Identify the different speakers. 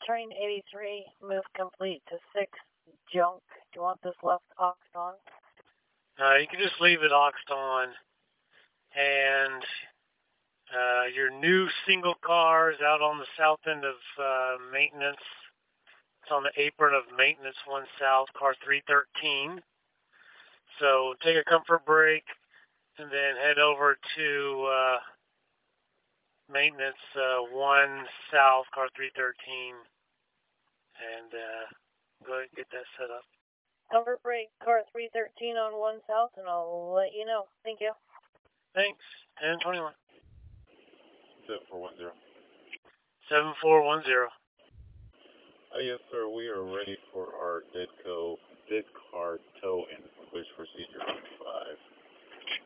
Speaker 1: train 83, move complete to 6, junk. Do you want this left oxed on?
Speaker 2: You can just leave it oxed on. And your new single car is out on the south end of maintenance. It's on the apron of maintenance 1 South, car 313. So take a comfort break and then head over to maintenance 1 South, car 313, and go ahead and get that set up.
Speaker 1: Comfort break, car 313 on 1 South, and I'll let you know. Thank you.
Speaker 2: Thanks. 1021.
Speaker 3: 7410.
Speaker 2: 7410.
Speaker 3: Yes, sir. We are ready for our dead car tow and switch procedure 5.